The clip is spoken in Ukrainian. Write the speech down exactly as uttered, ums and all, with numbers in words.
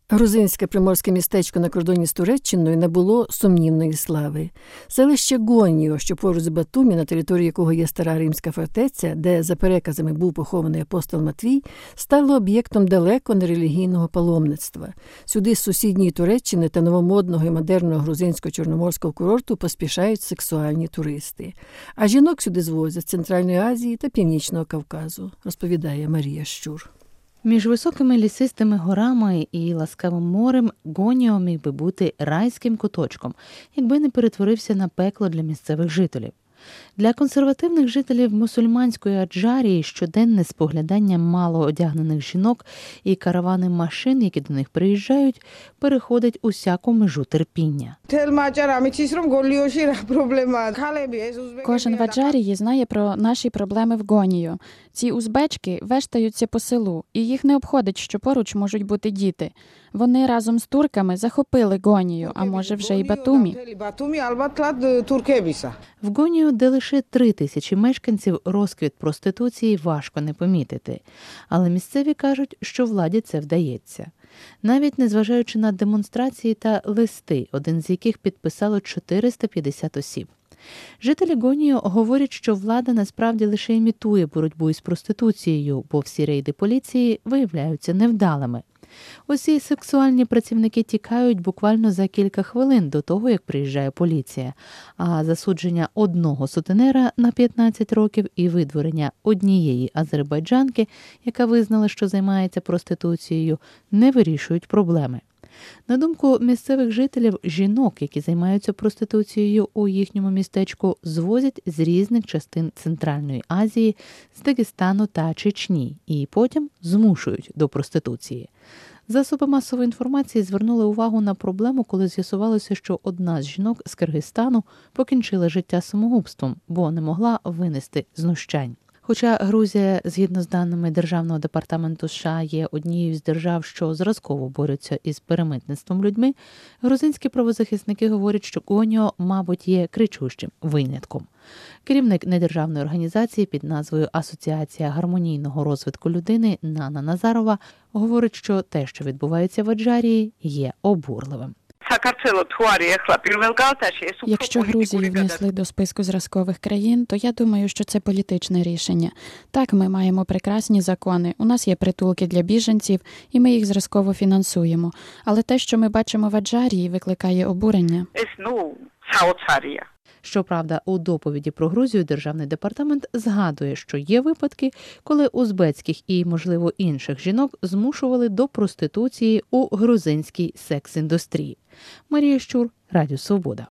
Грузинське приморське містечко на кордоні з Туреччиною набуло сумнівної слави. Селище Гоніо, що поруч з Батумі, на території якого є стара римська фортеця, де за переказами був похований апостол Матвій, стало об'єктом далеко нерелігійного паломництва. Сюди з сусідньої Туреччини та новомодного і модерного грузинсько-чорноморського курорту поспішають сексуальні туристи. А жінок сюди звозять з Центральної Азії та Північного Кавказу, розповідає Марія Щур. Між високими лісистими горами і ласкавим морем Гоніо міг би бути райським куточком, якби не перетворився на пекло для місцевих жителів. Для консервативних жителів мусульманської Аджарії щоденне споглядання мало одягнених жінок і каравани машин, які до них приїжджають, переходить усяку межу терпіння. Кожен в Аджарії знає про наші проблеми в Гонію. Ці узбечки вештаються по селу, і їх не обходить, що поруч можуть бути діти. Вони разом з турками захопили Гонію, а може вже й Батумі. В Гоніо, де лише три тисячі мешканців, розквіт проституції важко не помітити. Але місцеві кажуть, що владі це вдається. Навіть незважаючи на демонстрації та листи, один з яких підписало чотириста п'ятдесят осіб. Жителі Гоніо говорять, що влада насправді лише імітує боротьбу із проституцією, бо всі рейди поліції виявляються невдалими. Усі сексуальні працівники тікають буквально за кілька хвилин до того, як приїжджає поліція, а засудження одного сутенера на п'ятнадцять років і видворення однієї азербайджанки, яка визнала, що займається проституцією, не вирішують проблеми. На думку місцевих жителів, жінок, які займаються проституцією у їхньому містечку, звозять з різних частин Центральної Азії, з Дагестану та Чечні, і потім змушують до проституції. Засоби масової інформації звернули увагу на проблему, коли з'ясувалося, що одна з жінок з Киргизстану покінчила життя самогубством, бо не могла винести знущань. Хоча Грузія, згідно з даними Державного департаменту США, є однією з держав, що зразково борються із перемитництвом людьми, грузинські правозахисники говорять, що Гоніо, мабуть, є кричущим винятком. Керівник недержавної організації під назвою «Асоціація гармонійного розвитку людини» Нана Назарова говорить, що те, що відбувається в Аджарії, є обурливим. Якщо Грузію внесли до списку зразкових країн, то я думаю, що це політичне рішення. Так, ми маємо прекрасні закони, у нас є притулки для біженців, і ми їх зразково фінансуємо. Але те, що ми бачимо в Аджарії, викликає обурення. Щоправда, у доповіді про Грузію Державний департамент згадує, що є випадки, коли узбецьких і, можливо, інших жінок змушували до проституції у грузинській секс-індустрії. Марія Щур, Радіо Свобода.